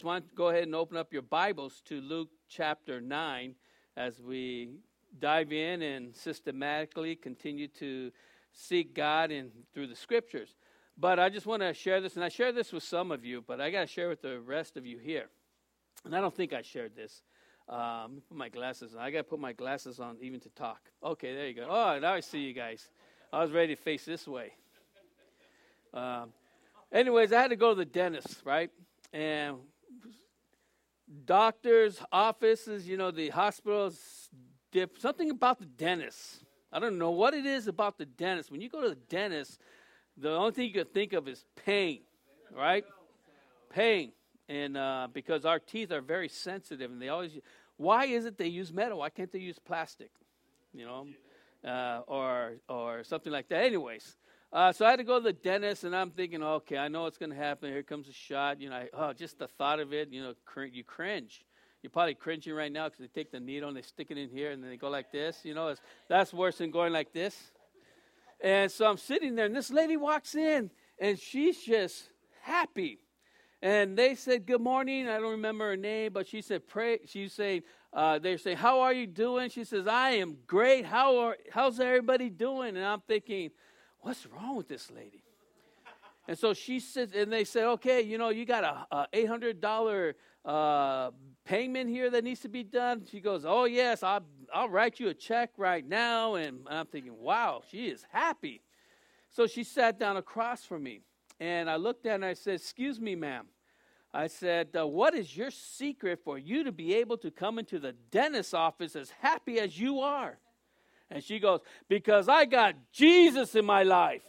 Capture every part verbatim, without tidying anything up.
Why don't you go ahead and open up your Bibles to Luke chapter nine as we dive in and systematically continue to seek God in through the scriptures. But I just want to share this, and I share this with some of you, but I got to share with the rest of you here. And I don't think I shared this. Um, put my glasses on. I got to put my glasses on even to talk. Okay, there you go. Oh, now I see you guys. I was ready to face this way. Um, anyways, I had to go to the dentist, right? And doctors' offices, you know, the hospitals, dip, something about the dentist. I don't know what it is about the dentist. When you go to the dentist, the only thing you can think of is pain, right? Pain. And uh, because our teeth are very sensitive, and they always, why is it they use metal? Why can't they use plastic? You know, uh, or or something like that. Anyways, uh, so I had to go to the dentist, and I'm thinking, okay, I know what's going to happen. Here comes a shot. You know, I, oh, just the thought of it, you know, cr- you cringe. You're probably cringing right now because they take the needle and they stick it in here, and then they go like this. You know, it's, that's worse than going like this. And so I'm sitting there, and this lady walks in, and she's just happy. And they said, good morning. I don't remember her name, but she said, pray. She's saying, uh, they're saying, how are you doing? She says, I am great. How are, how's everybody doing? And I'm thinking, what's wrong with this lady? And so she said, and they said, okay, you know, you got a, a eight hundred dollars uh, payment here that needs to be done. She goes, oh, yes, I'll, I'll write you a check right now. And I'm thinking, wow, she is happy. So she sat down across from me. And I looked at her and I said, excuse me, ma'am. I said, uh, what is your secret for you to be able to come into the dentist's office as happy as you are? And she goes, because I got Jesus in my life.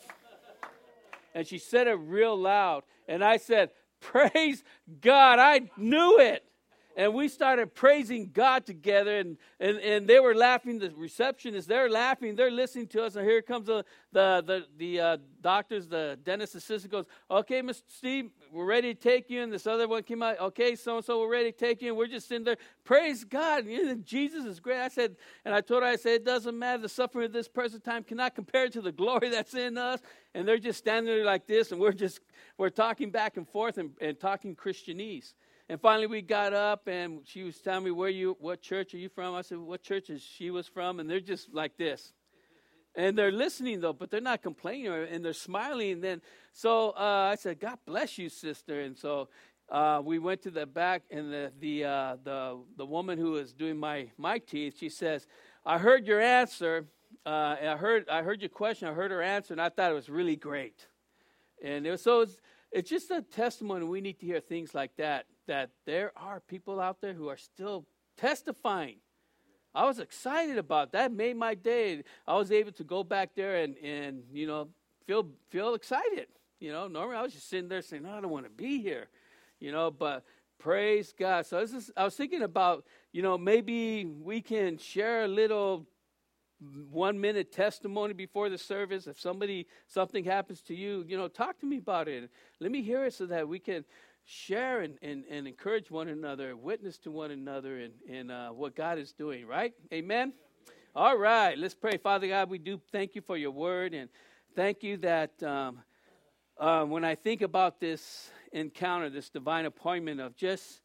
And she said it real loud. And I said, praise God, I knew it. And we started praising God together, and, and, and they were laughing. The receptionists, they're laughing. They're listening to us. And here comes the the the, the uh, doctors, the dentist assistant goes, okay, Mister Steve, we're ready to take you. And this other one came out, okay, so-and-so, we're ready to take you. And we're just sitting there, praise God. You know, Jesus is great. I said, and I told her, I said, it doesn't matter. The suffering of this present time cannot compare to the glory that's in us. And they're just standing there like this, and we're just, we're talking back and forth and, and talking Christianese. And finally we got up, and she was telling me, where you, what church are you from? I said, what church is she was from? And they're just like this. And they're listening, though, but they're not complaining, and they're smiling. And then, so uh, I said, God bless you, sister. And so uh, we went to the back, and the the uh, the the woman who was doing my, my teeth, she says, I heard your answer. Uh, and I heard I heard your question. I heard her answer, and I thought it was really great. And it was, so it's, it's just a testimony. We need to hear things like that, that there are people out there who are still testifying. I was excited about that. That made my day. I was able to go back there and, and you know, feel feel excited. You know, normally I was just sitting there saying, no, I don't want to be here. You know, but praise God. So this is, I was thinking about, you know, maybe we can share a little one-minute testimony before the service. If somebody, something happens to you, you know, talk to me about it. Let me hear it so that we can share and, and, and encourage one another, witness to one another in, in uh, what God is doing, right? Amen? All right, let's pray. Father God, we do thank you for your word, and thank you that um, uh, when I think about this encounter, this divine appointment of just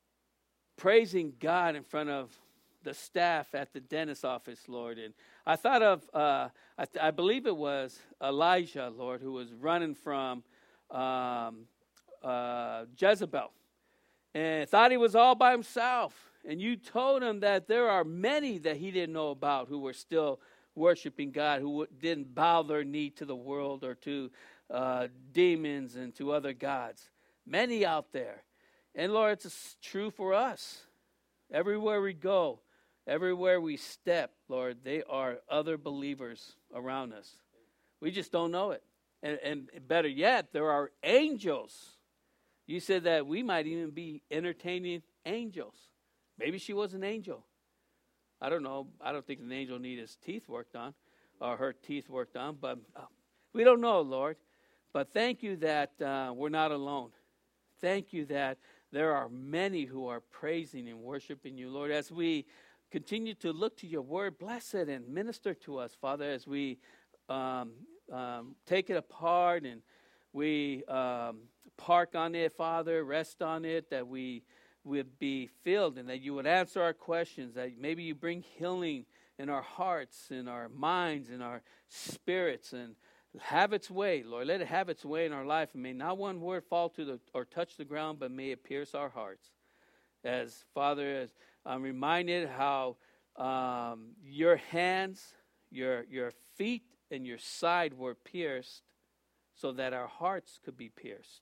praising God in front of the staff at the dentist's office, Lord. And I thought of, uh, I, th- I believe it was Elijah, Lord, who was running from um, uh, Jezebel and thought he was all by himself. And you told him that there are many that he didn't know about who were still worshiping God, who w- didn't bow their knee to the world or to uh, demons and to other gods. Many out there. And Lord, it's true for us. Everywhere we go, everywhere we step, Lord, they are other believers around us. We just don't know it. And, and better yet, there are angels. You said that we might even be entertaining angels. Maybe she was an angel. I don't know. I don't think an angel needs his teeth worked on or her teeth worked on. But uh, we don't know, Lord. But thank you that uh, we're not alone. Thank you that there are many who are praising and worshiping you, Lord. As we continue to look to your word, bless it and minister to us, Father, as we um, um, take it apart and we um, park on it, Father, rest on it, that we would be filled and that you would answer our questions, that maybe you bring healing in our hearts, in our minds, in our spirits, and have its way, Lord. Let it have its way in our life. And may not one word fall to the or touch the ground, but may it pierce our hearts. As Father, as I'm reminded how um, your hands, your your feet, and your side were pierced, so that our hearts could be pierced.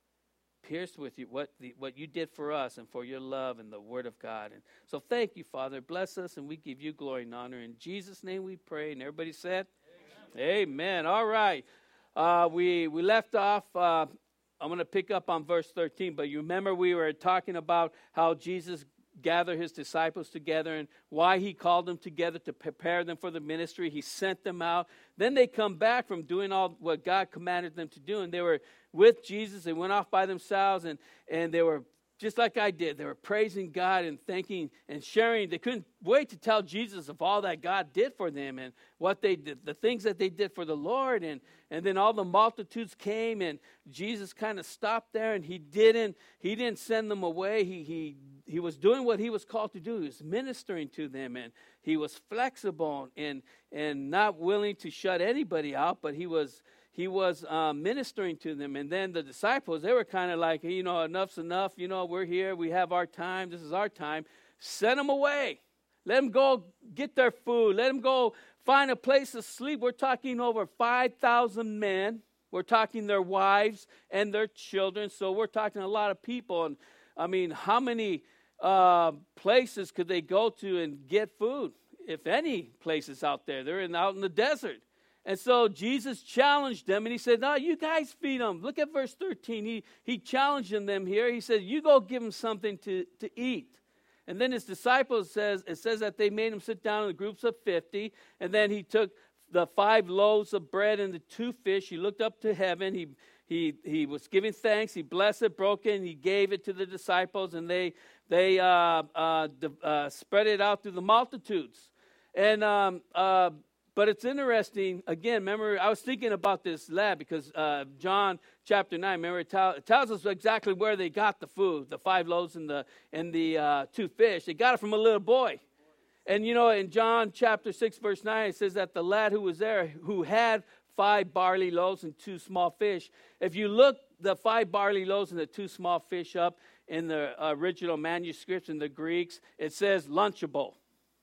Pierced with you, what the, what you did for us and for your love and the Word of God. And so thank you, Father. Bless us, and we give you glory and honor. In Jesus' name we pray. And everybody said, Amen. Amen. All right. Uh, we, we left off, uh, I'm going to pick up on verse thirteen. But you remember we were talking about how Jesus gathered his disciples together and why he called them together to prepare them for the ministry. He sent them out. Then they come back from doing all what God commanded them to do, and they were with Jesus. They went off by themselves, and, and they were just like I did. They were praising God and thanking and sharing. They couldn't wait to tell Jesus of all that God did for them and what they did, the things that they did for the Lord. And, and then all the multitudes came, and Jesus kind of stopped there, and he didn't he didn't send them away. He he he was doing what he was called to do. He was ministering to them, and he was flexible and and not willing to shut anybody out, but he was He was um, ministering to them. And then the disciples, they were kind of like, hey, you know, enough's enough. You know, we're here. We have our time. This is our time. Send them away. Let them go get their food. Let them go find a place to sleep. We're talking over five thousand men. We're talking their wives and their children. So we're talking a lot of people. And, I mean, how many uh, places could they go to and get food? If any places out there. They're in, out in the desert. And so Jesus challenged them, and he said, no, you guys feed them. Look at verse thirteen. He he challenged them here. He said, you go give them something to, to eat. And then his disciples, says it says that they made them sit down in groups of fifty. And then he took the five loaves of bread and the two fish. He looked up to heaven. He he he was giving thanks. He blessed it, broke it, and he gave it to the disciples. And they, they uh, uh, uh, spread it out to the multitudes. And um uh But it's interesting, again, remember, I was thinking about this lad because uh, John chapter nine, remember, it, tell, it tells us exactly where they got the food, the five loaves and the and the uh, two fish. They got it from a little boy. And, you know, in John chapter six, verse nine, it says that the lad who was there, who had five barley loaves and two small fish, if you look the five barley loaves and the two small fish up in the original manuscripts in the Greeks, it says Lunchable.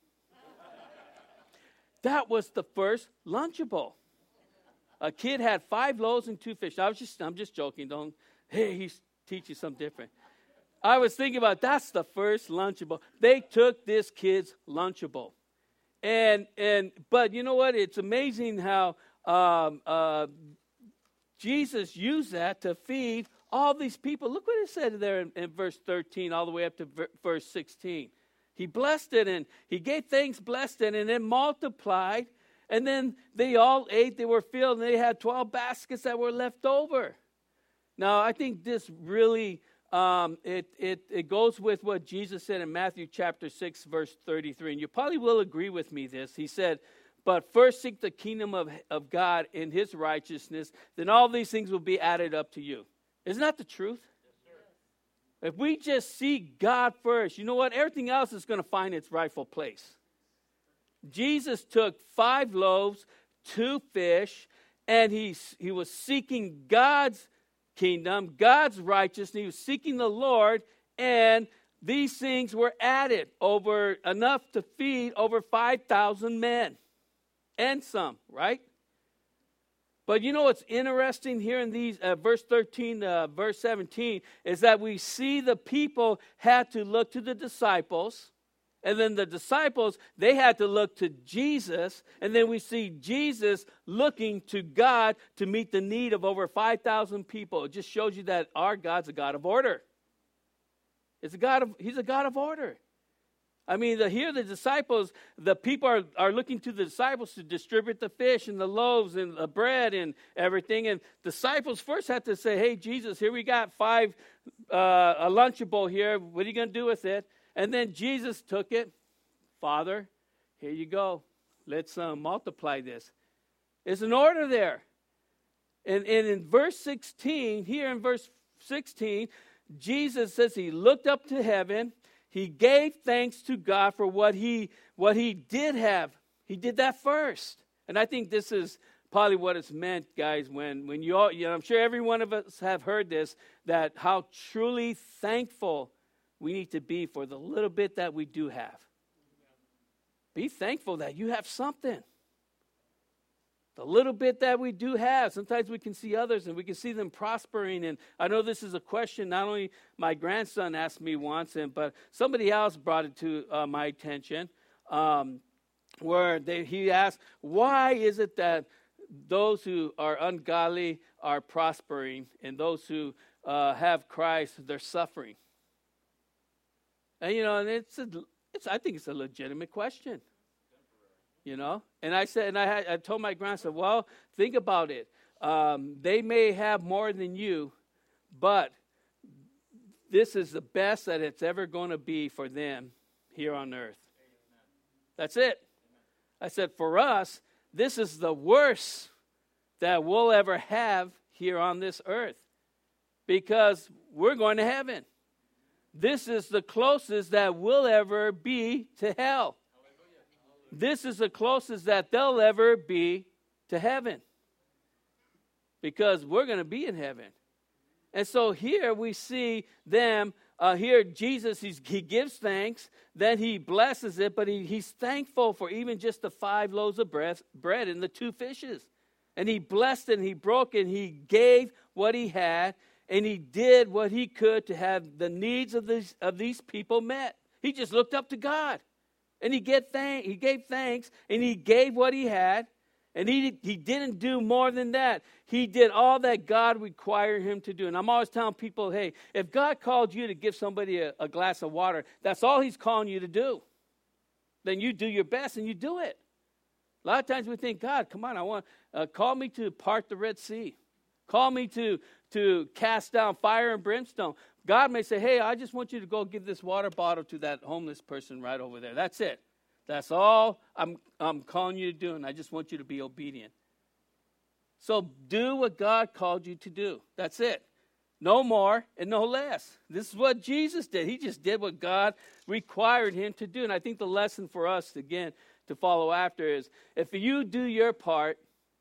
That was the first Lunchable. A kid had five loaves and two fish. I was just, I'm just joking. Don't, hey, he's teaching something different. I was thinking about that's the first Lunchable. They took this kid's Lunchable, and and but you know what? It's amazing how um, uh, Jesus used that to feed all these people. Look what it said there in, in verse thirteen, all the way up to ver- verse sixteen. He blessed it, and he gave thanks, blessed it, and it multiplied. And then they all ate, they were filled, and they had twelve baskets that were left over. Now, I think this really, um, it, it, it goes with what Jesus said in Matthew chapter six, verse thirty-three. And you probably will agree with me this. He said, but first seek the kingdom of, of God and his righteousness, then all these things will be added up to you. Isn't that the truth? If we just seek God first, you know what? Everything else is going to find its rightful place. Jesus took five loaves, two fish, and he, he was seeking God's kingdom, God's righteousness. He was seeking the Lord, and these things were added over enough to feed over five thousand men and some, right? But you know what's interesting here in these uh, verse thirteen, uh, verse seventeen, is that we see the people had to look to the disciples, and then the disciples, they had to look to Jesus, and then we see Jesus looking to God to meet the need of over five thousand people. It just shows you that our God's a God of order. It's a God of, he's a God of order. I mean, the, here the disciples, the people are, are looking to the disciples to distribute the fish and the loaves and the bread and everything. And disciples first had to say, hey, Jesus, here we got five, uh, a Lunchable here. What are you going to do with it? And then Jesus took it. Father, here you go. Let's uh, multiply this. There's an order there. And, and in verse sixteen, here in verse sixteen, Jesus says he looked up to heaven. He gave thanks to God for what he what he did have. He did that first. And I think this is probably what it's meant, guys, when, when you all, you know, I'm sure every one of us have heard this, that how truly thankful we need to be for the little bit that we do have. Be thankful that you have something. The little bit that we do have. Sometimes we can see others and we can see them prospering. And I know this is a question not only my grandson asked me once, and but somebody else brought it to uh, my attention, um, where they, he asked, why is it that those who are ungodly are prospering, and those who uh, have Christ, they're suffering? And, you know, and it's, a, it's I think it's a legitimate question. You know, and I said, and I, had, I told my grandson, well, think about it. Um, they may have more than you, but this is the best that it's ever going to be for them here on earth. That's it. I said, for us, this is the worst that we'll ever have here on this earth, because we're going to heaven. This is the closest that we'll ever be to hell. This is the closest that they'll ever be to heaven, because we're going to be in heaven. And so here we see them, uh, here Jesus, he's, he gives thanks, then he blesses it, but he, he's thankful for even just the five loaves of bread, bread and the two fishes. And he blessed it, and he broke it, and he gave what he had, and he did what he could to have the needs of these, of these people met. He just looked up to God. And he, get thank, he gave thanks, and he gave what he had, and he, he didn't do more than that. He did all that God required him to do. And I'm always telling people, hey, if God called you to give somebody a, a glass of water, that's all he's calling you to do. Then you do your best, and you do it. A lot of times we think, God, come on, I want, uh, call me to part the Red Sea. Call me to, to cast down fire and brimstone. God may say, hey, I just want you to go give this water bottle to that homeless person right over there. That's it. That's all I'm, I'm calling you to do, and I just want you to be obedient. So do what God called you to do. That's it. No more and no less. This is what Jesus did. He just did what God required him to do. And I think the lesson for us, again, to follow after is, if you do your part,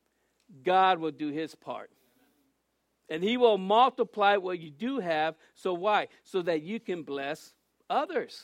God will do his part. And he will multiply what you do have. So why? So that you can bless others.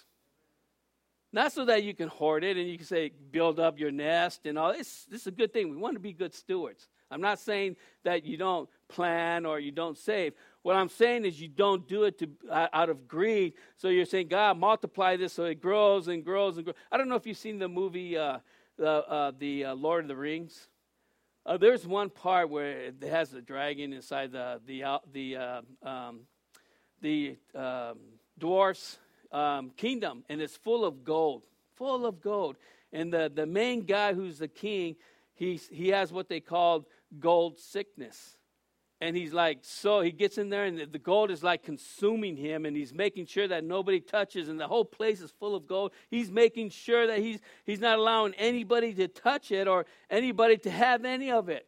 Not so that you can hoard it and you can say, build up your nest and all. This, this is a good thing. We want to be good stewards. I'm not saying that you don't plan or you don't save. What I'm saying is you don't do it to uh, out of greed. So you're saying, God, multiply this so it grows and grows and grows. I don't know if you've seen the movie, uh, the, uh, the uh, Lord of the Rings. Uh, there's one part where it has a dragon inside the the uh, the uh, um, the um, dwarf's um, kingdom, and it's full of gold, full of gold. And the, the main guy who's the king, he's he has what they call gold sickness, and he's like, so he gets in there, and the, the gold is like consuming him, and he's making sure that nobody touches, and the whole place is full of gold. He's making sure that he's he's not allowing anybody to touch it or anybody to have any of it.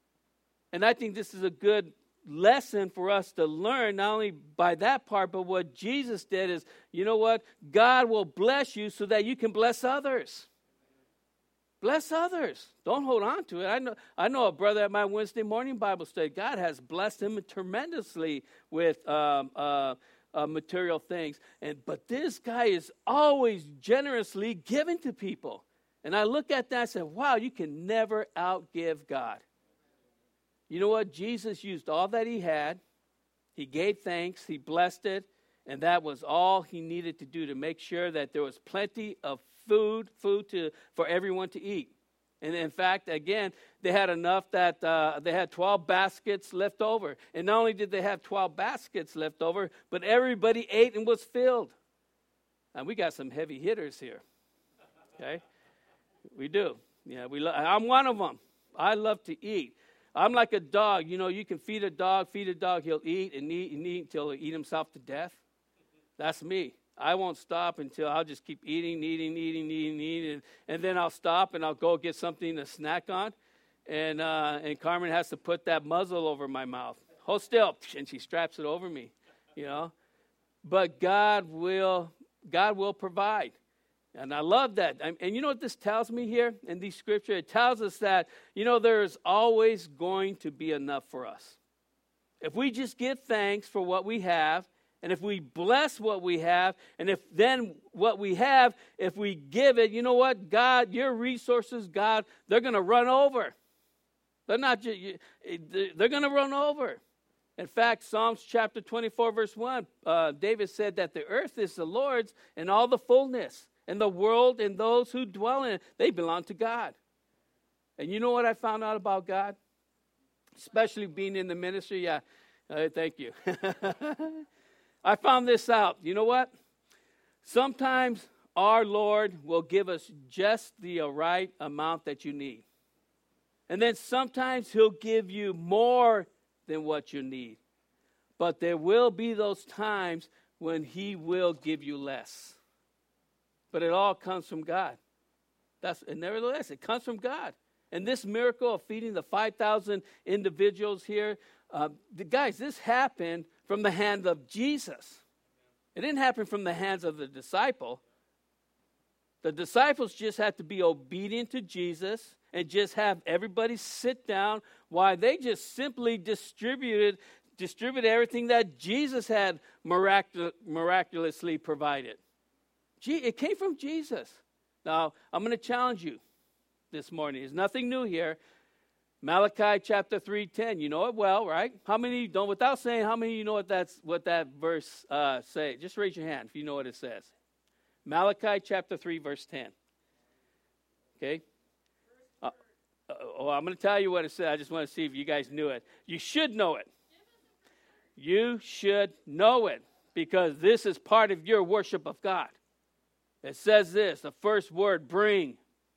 And I think this is a good lesson for us to learn, not only by that part, but what Jesus did is, you know what? God will bless you so that you can bless others. Bless others. Don't hold on to it. I know I know a brother at my Wednesday morning Bible study. God has blessed him tremendously with um, uh, uh, material things. And but this guy is always generously giving to people. And I look at that and say, wow, you can never outgive God. You know what? Jesus used all that he had. He gave thanks. He blessed it. And that was all he needed to do to make sure that there was plenty of food, food to for everyone to eat. And in fact, again, they had enough that uh, they had twelve baskets left over. And not only did they have twelve baskets left over, but everybody ate and was filled. And we got some heavy hitters here. Okay? We do. Yeah, we. Lo- I'm one of them. I love to eat. I'm like a dog. You know, you can feed a dog, feed a dog, he'll eat and eat and eat until he'll eat himself to death. That's me. I won't stop until I'll just keep eating, eating, eating, eating, eating, and, and then I'll stop and I'll go get something to snack on, and uh, and Carmen has to put that muzzle over my mouth. hold still. And she straps it over me, you know. But God will, God will provide. And I love that. And, and you know what this tells me here in these scriptures? It tells us that, you know, there is always going to be enough for us. If we just give thanks for what we have, and if we bless what we have, and if then what we have, if we give it, you know what? God, your resources, God, they're going to run over. They're not just, they're going to run over. In fact, Psalms chapter twenty-four, verse one, uh, David said that the earth is the Lord's and all the fullness, and the world and those who dwell in it, they belong to God. And you know what I found out about God? Especially being in the ministry. Yeah, uh, thank you. I found this out. You know what? Sometimes our Lord will give us just the right amount that you need. And then sometimes he'll give you more than what you need. But there will be those times when he will give you less. But it all comes from God. That's, and nevertheless, it comes from God. And this miracle of feeding the five thousand individuals here, uh, the, guys, this happened from the hand of Jesus. It didn't happen from the hands of the disciple. The disciples just had to be obedient to Jesus and just have everybody sit down while they just simply distributed distributed everything that Jesus had miracul- miraculously provided. Gee, it came from Jesus. Now, I'm going to challenge you this morning. There's nothing new here. Malachi chapter three ten. You know it well, right? How many don't, without saying, how many of you know what that's what that verse uh, say? Just raise your hand if you know what it says. Malachi chapter three, verse ten. Okay? Uh, uh, oh, I'm going to tell you what it said. I just want to see if you guys knew it. You should know it. You should know it because this is part of your worship of God. It says this, the first word, bring.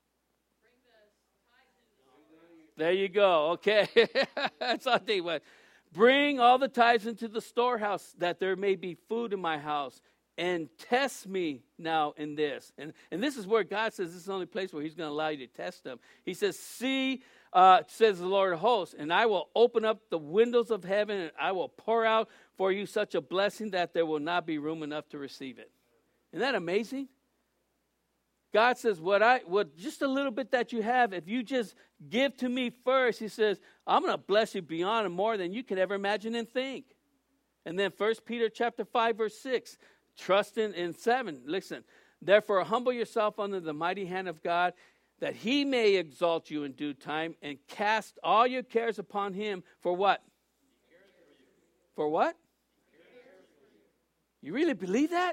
There you go. Okay. That's all they went. Bring all the tithes into the storehouse that there may be food in my house. And test me now in this. And, and this is where God says this is the only place where he's going to allow you to test them. He says, see, uh, says the Lord of hosts, and I will open up the windows of heaven and I will pour out for you such a blessing that there will not be room enough to receive it. Isn't that amazing? God says, what I, what just a little bit that you have, if you just give to me first, he says, I'm going to bless you beyond and more than you could ever imagine and think. And then First Peter chapter five, verse six, trust in, in seven. Listen, therefore humble yourself under the mighty hand of God, that he may exalt you in due time, and cast all your cares upon him for what? For what? You really believe that?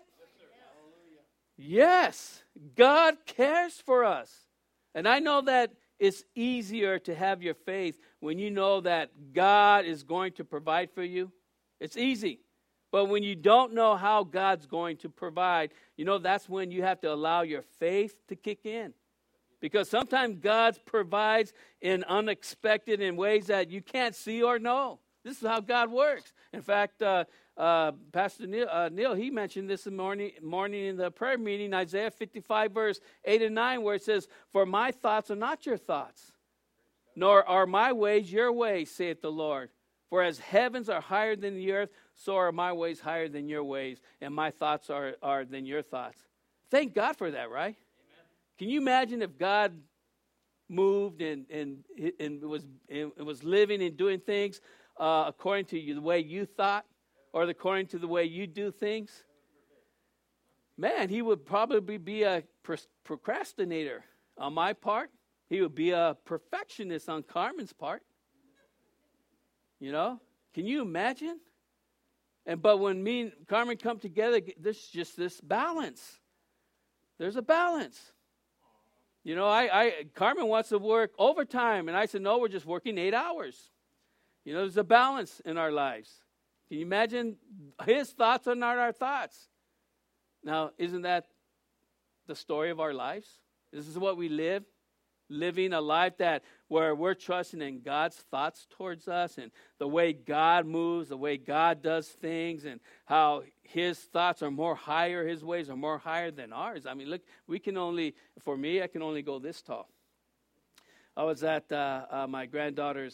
Yes, God cares for us. And I know that it's easier to have your faith when you know that God is going to provide for you. It's easy. But when you don't know how God's going to provide, you know, that's when you have to allow your faith to kick in. Because sometimes God provides in unexpected in ways that you can't see or know. This is how God works. In fact, uh, uh, Pastor Neil, uh, Neil, he mentioned this in the morning, morning in the prayer meeting, Isaiah fifty-five, verse eight and nine, where it says, for my thoughts are not your thoughts, nor are my ways your ways, saith the Lord. For as heavens are higher than the earth, so are my ways higher than your ways, and my thoughts are, are than your thoughts. Thank God for that, right? Amen. Can you imagine if God moved and and and was and was living and doing things uh, according to you, the way you thought, or according to the way you do things? Man, he would probably be a procrastinator on my part. He would be a perfectionist on Carmen's part. You know, can you imagine? And but when me and Carmen come together, there's just this balance. There's a balance. You know, I, I Carmen wants to work overtime, and I said, no, we're just working eight hours. You know, there's a balance in our lives. Can you imagine? His thoughts are not our thoughts. Now, isn't that the story of our lives? This is what we live. Living a life that where we're trusting in God's thoughts towards us and the way God moves, the way God does things, and how his thoughts are more higher, his ways are more higher than ours. I mean, look, we can only, for me, I can only go this tall. I was at uh, uh, my granddaughter's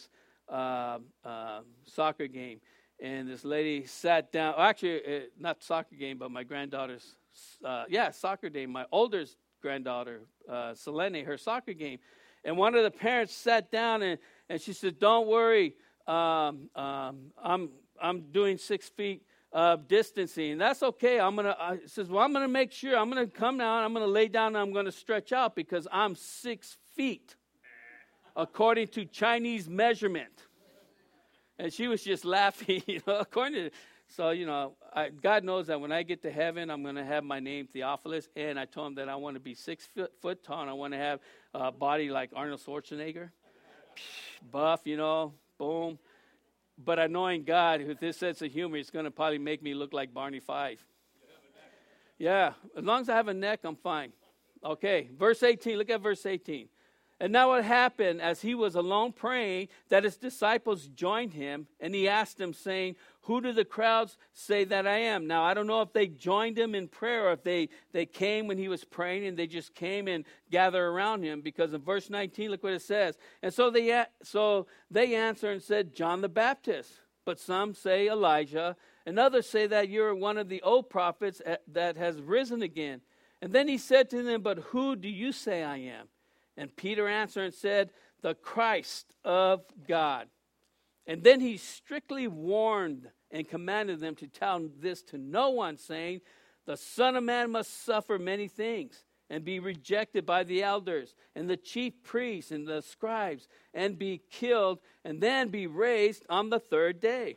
uh, uh, soccer game. And this lady sat down. Actually, uh, not soccer game, but my granddaughter's, uh, yeah, soccer day. My oldest granddaughter, uh, Selene, her soccer game. And one of the parents sat down and, and she said, "Don't worry, um, um, I'm I'm doing six feet uh, distancing. And that's okay. I'm gonna." I says, "Well, I'm gonna make sure. I'm gonna come down. I'm gonna lay down. And I'm gonna stretch out because I'm six feet, according to Chinese measurement." And she was just laughing, you know, according to. So, you know, I, God knows that when I get to heaven, I'm going to have my name Theophilus. And I told him that I want to be six foot, foot tall. And I want to have a body like Arnold Schwarzenegger. Buff, you know, boom. But I knowing God, with his sense of humor, he's going to probably make me look like Barney Fife. Yeah, as long as I have a neck, I'm fine. Okay, verse eighteen. Look at verse eighteen. "And now it happened, as he was alone praying, that his disciples joined him, and he asked them, saying, 'Who do the crowds say that I am?'" Now, I don't know if they joined him in prayer or if they, they came when he was praying and they just came and gathered around him, because in verse nineteen, look what it says. "And so they, so they answered and said, 'John the Baptist. But some say Elijah, and others say that you're one of the old prophets that has risen again.' And then he said to them, 'But who do you say I am?' And Peter answered and said, 'The Christ of God.' And then he strictly warned and commanded them to tell this to no one, saying, 'The Son of Man must suffer many things, and be rejected by the elders, and the chief priests, and the scribes, and be killed, and then be raised on the third day.'"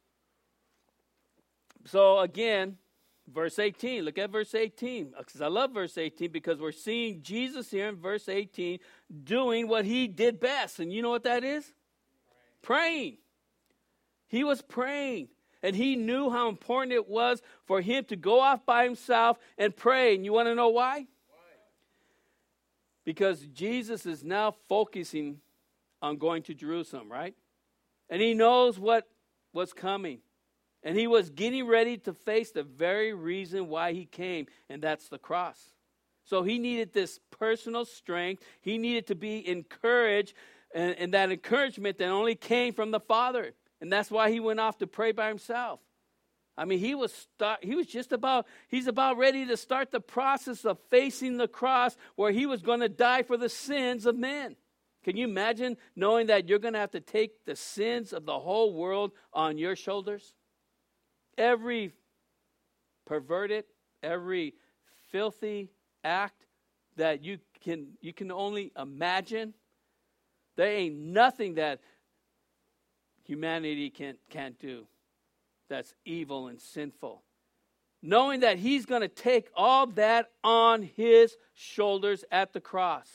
So again, verse eighteen, look at verse eighteen, because I love verse eighteen, because we're seeing Jesus here in verse eighteen doing what he did best. And you know what that is? Praying. He was praying. And he knew how important it was for him to go off by himself and pray. And you want to know why? Why? Because Jesus is now focusing on going to Jerusalem, right? And he knows what was coming. And he was getting ready to face the very reason why he came, and that's the cross. So he needed this personal strength. He needed to be encouraged, and, and that encouragement that only came from the Father. And that's why he went off to pray by himself. I mean, he was start, he was just about, he's about ready to start the process of facing the cross where he was going to die for the sins of men. Can you imagine knowing that you're going to have to take the sins of the whole world on your shoulders? Every perverted, every filthy act that you can you can only imagine, there ain't nothing that humanity can't can't do that's evil and sinful. Knowing that he's going to take all that on his shoulders at the cross.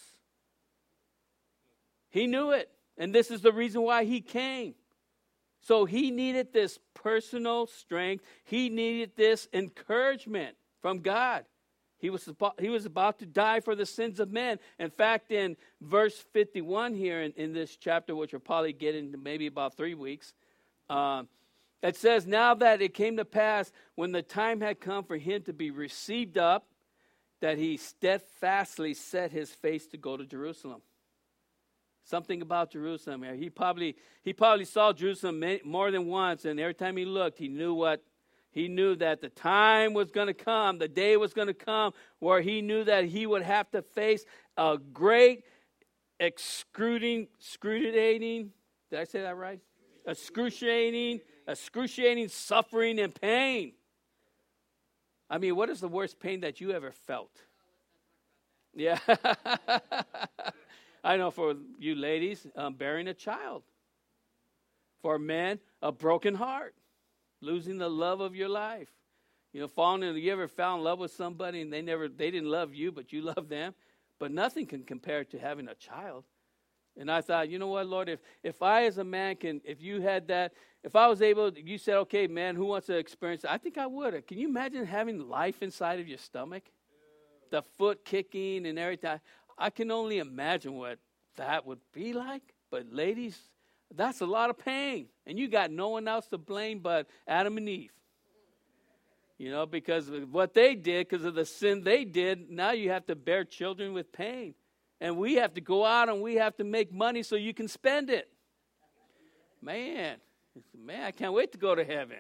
He knew it, and this is the reason why he came. So he needed this personal strength. He needed this encouragement from God. He was, about, he was about to die for the sins of men. In fact, in verse fifty-one here in, in this chapter, which we'll probably get into maybe about three weeks, uh, it says, "Now that it came to pass, when the time had come for him to be received up, that he steadfastly set his face to go to Jerusalem." Something about Jerusalem. He probably he probably saw Jerusalem more than once, and every time he looked, he knew what he knew that the time was going to come, the day was going to come, where he knew that he would have to face a great, excruciating, excruciating. Did I say that right? Excruciating, excruciating suffering and pain. I mean, what is the worst pain that you ever felt? Yeah. I know for you ladies, um, bearing a child. For men, a broken heart. Losing the love of your life. You know, falling in, you ever fell in love with somebody and they never, they didn't love you, but you love them? But nothing can compare to having a child. And I thought, you know what, Lord, if, if I as a man can, if you had that, if I was able, you said, okay, man, who wants to experience it? I think I would. Can you imagine having life inside of your stomach? The foot kicking and everything. I can only imagine what that would be like. But ladies, that's a lot of pain. And you got no one else to blame but Adam and Eve. You know, because of what they did, because of the sin they did, now you have to bear children with pain. And we have to go out and we have to make money so you can spend it. Man, man, I can't wait to go to heaven.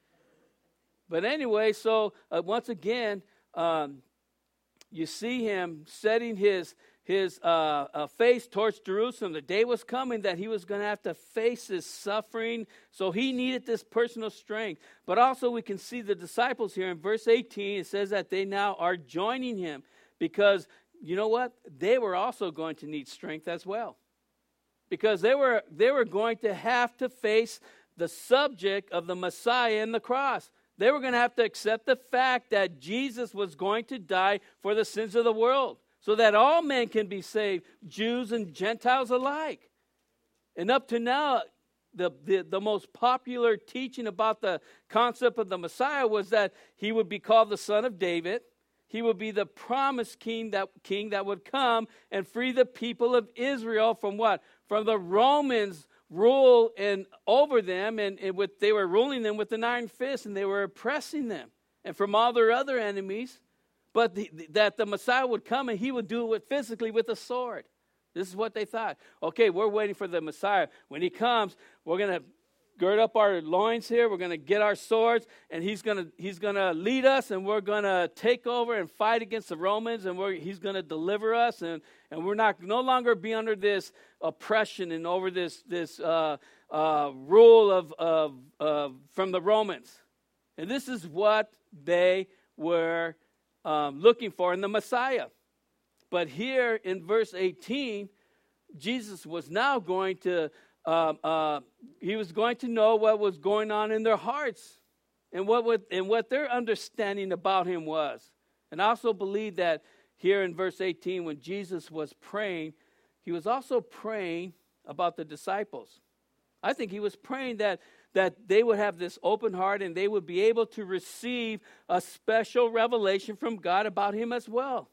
But anyway, so uh, once again, um, you see him setting his his uh, uh, face towards Jerusalem. The day was coming that he was going to have to face his suffering. So he needed this personal strength. But also we can see the disciples here in verse eighteen. It says that they now are joining him because, you know what? They were also going to need strength as well. Because they were they were going to have to face the subject of the Messiah and the cross. They were going to have to accept the fact that Jesus was going to die for the sins of the world so that all men can be saved, Jews and Gentiles alike. And up to now, the, the, the most popular teaching about the concept of the Messiah was that he would be called the Son of David. He would be the promised king that, king that would come and free the people of Israel from what? From the Romans' rule and over them, and, and with, they were ruling them with an iron fist, and they were oppressing them, and from all their other enemies. But the, that the Messiah would come and he would do it with, physically with a sword. This is what they thought. Okay, we're waiting for the Messiah. When he comes, we're going to gird up our loins here. We're going to get our swords, and he's going to he's going to lead us, and we're going to take over and fight against the Romans, and we're, he's going to deliver us, and, and we're not no longer be under this oppression and over this this uh, uh, rule of, of, of from the Romans. And this is what they were um, looking for in the Messiah. But here in verse eighteen, Jesus was now going to Um, uh, he was going to know what was going on in their hearts and what would, and what their understanding about him was. And I also believe that here in verse eighteen, when Jesus was praying, he was also praying about the disciples. I think he was praying that, that they would have this open heart and they would be able to receive a special revelation from God about him as well.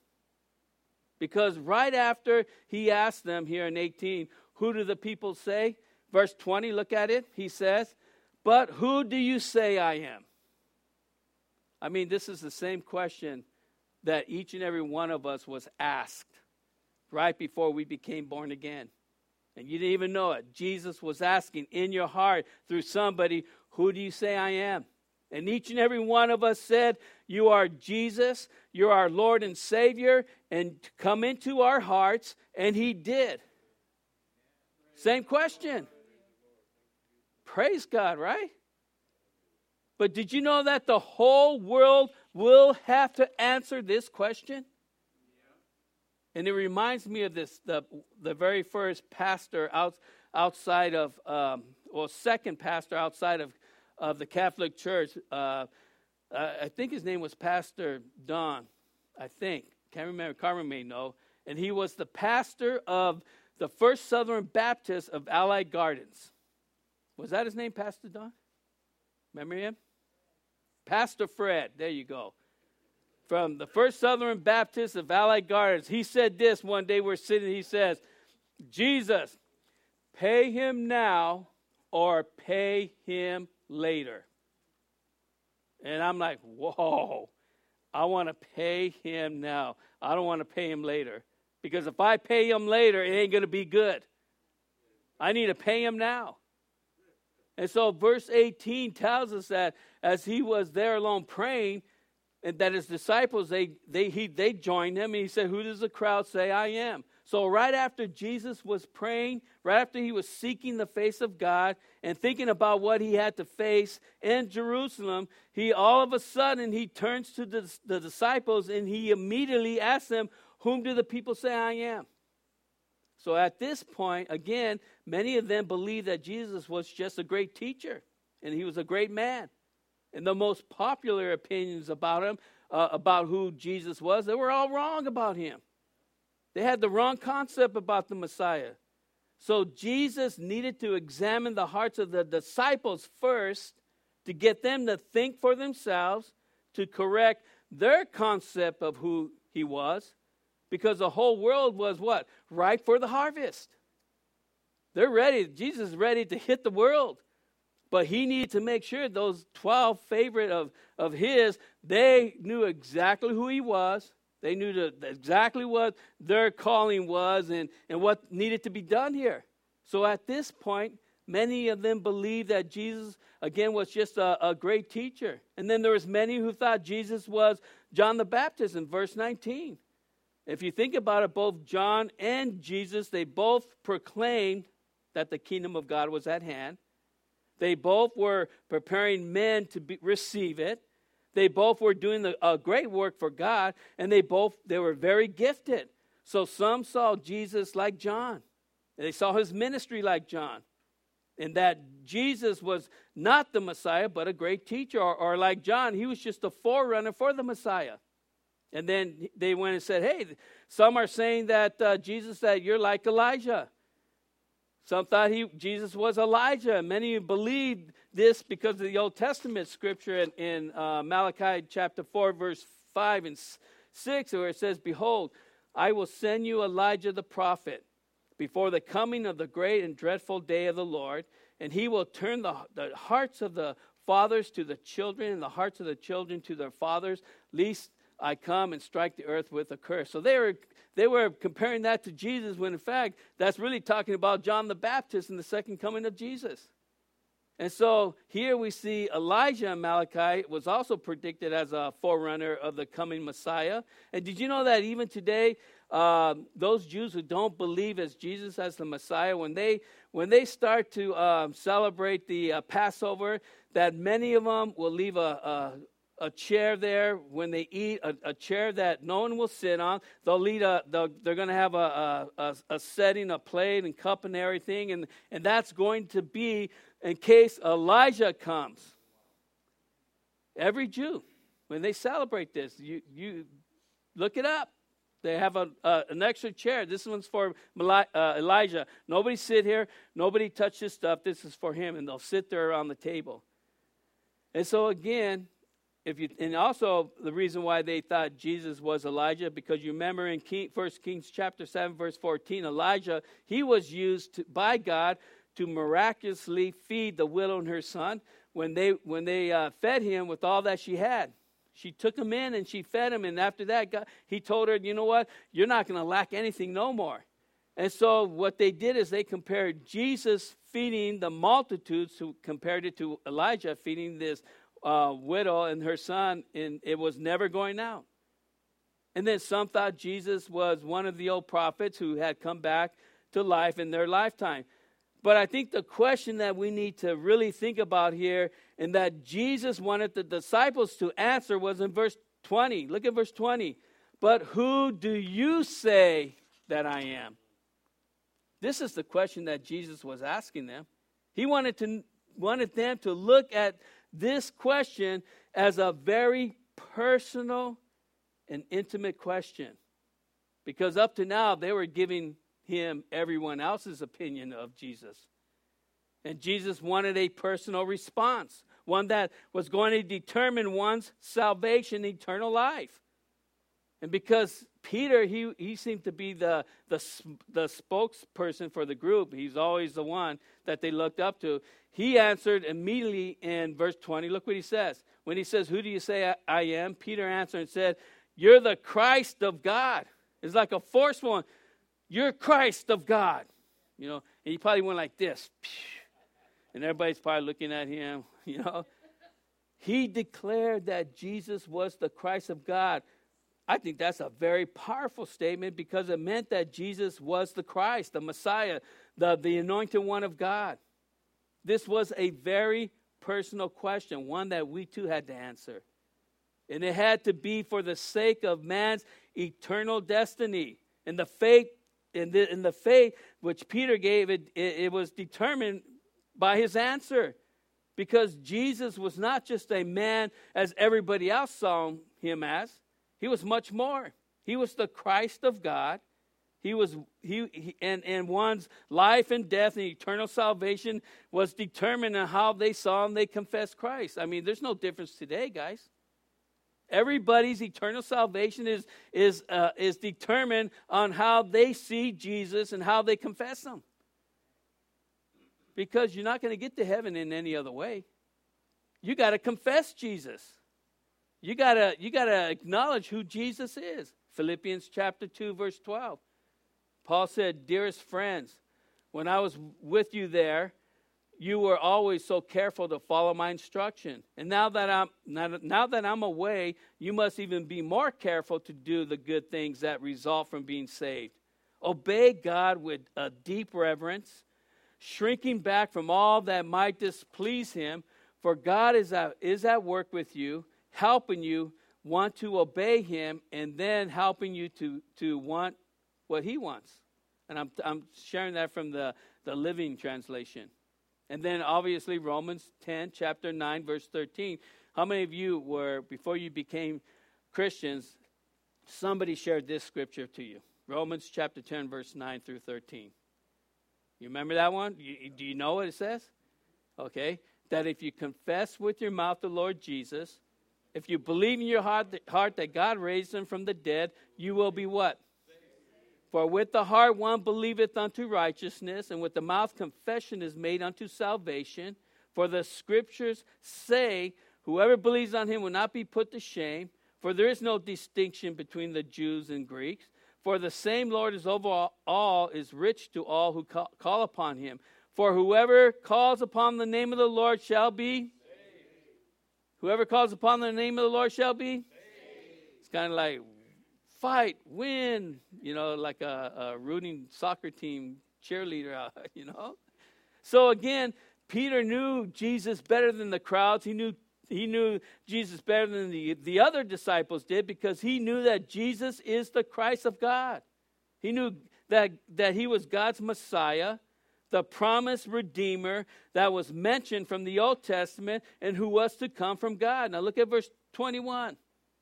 Because right after he asked them here in eighteen, who do the people say? Verse twenty, look at it. He says, but who do you say I am? I mean, this is the same question that each and every one of us was asked right before we became born again. And you didn't even know it. Jesus was asking in your heart through somebody, who do you say I am? And each and every one of us said, you are Jesus, you're our Lord and Savior, and come into our hearts, and he did. Same question. Praise God, right? But did you know that the whole world will have to answer this question? And it reminds me of this, the, the very first pastor out, outside of, um, well, second pastor outside of, of the Catholic Church. Uh, I think his name was Pastor Don, I think. Can't remember, Carmen may know. And he was the pastor of the First Southern Baptist of Allied Gardens. Was that his name, Pastor Don? Remember him? Pastor Fred, there you go. From the First Southern Baptist of Allied Gardens. He said this one day we're sitting, he says, Jesus, pay him now or pay him later. And I'm like, whoa, I want to pay him now. I don't want to pay him later. Because if I pay him later, it ain't going to be good. I need to pay him now. And so verse eighteen tells us that as he was there alone praying, and that his disciples, they they he they joined him, and he said, who does the crowd say I am? So right after Jesus was praying, right after he was seeking the face of God and thinking about what he had to face in Jerusalem, he all of a sudden, he turns to the, the disciples and he immediately asks them, whom do the people say I am? So at this point, again, many of them believed that Jesus was just a great teacher and he was a great man. And the most popular opinions about him, uh, about who Jesus was, they were all wrong about him. They had the wrong concept about the Messiah. So Jesus needed to examine the hearts of the disciples first to get them to think for themselves, to correct their concept of who he was. Because the whole world was what? Ripe for the harvest. They're ready. Jesus is ready to hit the world. But he needed to make sure those twelve favorite of, of his, they knew exactly who he was. They knew the, exactly what their calling was and, and what needed to be done here. So at this point, Many of them believed that Jesus, again, was just a, a great teacher. And then there was many who thought Jesus was John the Baptist in verse nineteen. If you think about it, both John and Jesus, they both proclaimed that the kingdom of God was at hand. They both were preparing men to be, receive it. They both were doing the, a great work for God, and they both they were very gifted. So some saw Jesus like John. They saw his ministry like John. And that Jesus was not the Messiah, but a great teacher. Or, or like John, he was just a forerunner for the Messiah. And then they went and said, hey, some are saying that uh, Jesus, that you're like Elijah. Some thought he Jesus was Elijah. Many believed this because of the Old Testament scripture in, in uh, Malachi chapter four, verse five and six, where it says, behold, I will send you Elijah the prophet before the coming of the great and dreadful day of the Lord, and he will turn the, the hearts of the fathers to the children, and the hearts of the children to their fathers, lest I come and strike the earth with a curse. So they were they were comparing that to Jesus, when in fact that's really talking about John the Baptist and the second coming of Jesus. And so here we see Elijah in Malachi was also predicted as a forerunner of the coming Messiah. And did you know that even today, uh, those Jews who don't believe as Jesus as the Messiah, when they when they start to um, celebrate the uh, Passover, that many of them will leave a, a a chair there when they eat, a, a chair that no one will sit on. They'll lead a, they'll, they're going to have a, a, a setting, a plate and cup and everything, and, and that's going to be in case Elijah comes. Every Jew, when they celebrate this, you, you look it up. They have a, a, an extra chair. This one's for uh, Elijah. Nobody sit here. Nobody touch this stuff. This is for him, and they'll sit there around the table. And so again, If you, and also the reason why they thought Jesus was Elijah, because you remember in King, First Kings chapter seven, verse fourteen, Elijah, he was used to, by God to miraculously feed the widow and her son when they when they uh, fed him with all that she had. She took him in and she fed him, and after that, God, he told her, you know what, you're not going to lack anything no more. And so what they did is they compared Jesus feeding the multitudes, who compared it to Elijah feeding this Uh, widow and her son, and it was never going out. And then some thought Jesus was one of the old prophets who had come back to life in their lifetime. But I think the question that we need to really think about here, and that Jesus wanted the disciples to answer, was in verse twenty. Look at verse twenty. But who do you say that I am? This is the question that Jesus was asking them. He wanted to wanted them to look at this question as a very personal and intimate question. Because up to now, they were giving him everyone else's opinion of Jesus. And Jesus wanted a personal response, one that was going to determine one's salvation, eternal life. And because Peter, he, he seemed to be the, the, the spokesperson for the group. He's always the one that they looked up to. He answered immediately in verse twenty. Look what he says. When he says, who do you say I, I am? Peter answered and said, you're the Christ of God. It's like a forceful one. You're Christ of God. You know, and he probably went like this. And everybody's probably looking at him, you know. He declared that Jesus was the Christ of God. I think that's a very powerful statement, because it meant that Jesus was the Christ, the Messiah, the, the anointed one of God. This was a very personal question, one that we too had to answer. And it had to be for the sake of man's eternal destiny. And the faith, in the, in the faith which Peter gave, it, it, it was determined by his answer. Because Jesus was not just a man as everybody else saw him as. He was much more. He was the Christ of God. He was he, he and, and one's life and death and eternal salvation was determined on how they saw him, they confessed Christ. I mean, there's no difference today, guys. Everybody's eternal salvation is is uh, is determined on how they see Jesus and how they confess him. Because you're not going to get to heaven in any other way. You got to confess Jesus. You got to you got to acknowledge who Jesus is. Philippians chapter two, verse twelve. Paul said, dearest friends, when I was with you there, you were always so careful to follow my instruction. And now that I'm now, now that I'm away, you must even be more careful to do the good things that result from being saved. Obey God with a deep reverence, shrinking back from all that might displease him, for God is at, is at work with you, helping you want to obey him, and then helping you to, to want what he wants. And I'm I'm sharing that from the, the Living Translation. And then obviously Romans ten, chapter nine, verse thirteen. How many of you were, before you became Christians, somebody shared this scripture to you? Romans chapter ten, verse nine through thirteen. You remember that one? You, do you know what it says? Okay. That if you confess with your mouth the Lord Jesus, if you believe in your heart, heart that God raised him from the dead, you will be what? For with the heart one believeth unto righteousness, and with the mouth confession is made unto salvation. For the scriptures say, whoever believes on him will not be put to shame. For there is no distinction between the Jews and Greeks. For the same Lord is over all, is rich to all who call, call upon him. For whoever calls upon the name of the Lord shall be saved. Whoever calls upon the name of the Lord shall be saved. It's kind of like fight, win, you know, like a, a rooting soccer team cheerleader, you know. So again, Peter knew Jesus better than the crowds. He knew he knew Jesus better than the, the other disciples did, because he knew that Jesus is the Christ of God. He knew that, that he was God's Messiah, the promised Redeemer that was mentioned from the Old Testament and who was to come from God. Now look at verse twenty-one.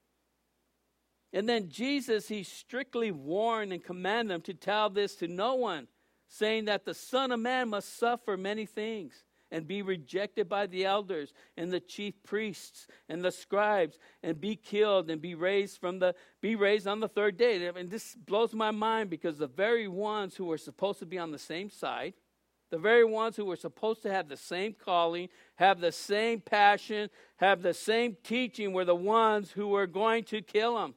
And then Jesus, he strictly warned and commanded them to tell this to no one, saying that the Son of Man must suffer many things and be rejected by the elders and the chief priests and the scribes, and be killed and be raised from the be raised on the third day. And this blows my mind, because the very ones who were supposed to be on the same side, the very ones who were supposed to have the same calling, have the same passion, have the same teaching, were the ones who were going to kill him.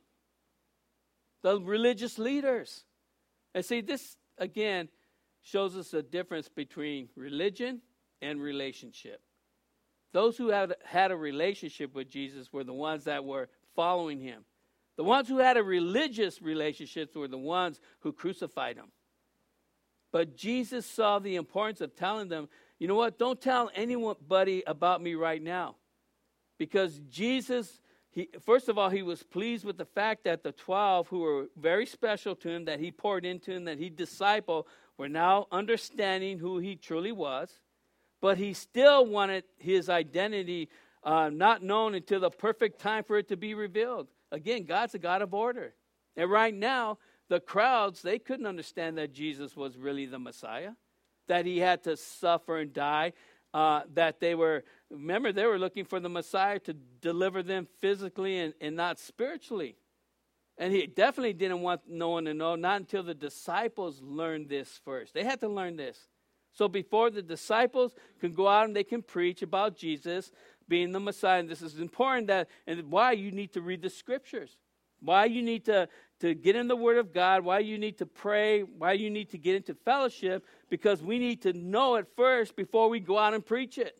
The religious leaders. And see, this, again, shows us a difference between religion and relationship. Those who had, had a relationship with Jesus were the ones that were following him. The ones who had a religious relationship were the ones who crucified him. But Jesus saw the importance of telling them, you know what, don't tell anybody about me right now. Because Jesus, he, first of all, he was pleased with the fact that the twelve who were very special to him, that he poured into him, that he discipled, were now understanding who he truly was. But he still wanted his identity uh, not known until the perfect time for it to be revealed. Again, God's a God of order. And right now, the crowds, they couldn't understand that Jesus was really the Messiah, that he had to suffer and die, uh, that they were, remember, they were looking for the Messiah to deliver them physically and, and not spiritually. And he definitely didn't want no one to know, not until the disciples learned this first. They had to learn this. So before the disciples can go out and they can preach about Jesus being the Messiah, and this is important, that, and why you need to read the scriptures, why you need to, to get in the Word of God, why you need to pray, why you need to get into fellowship, because we need to know it first before we go out and preach it.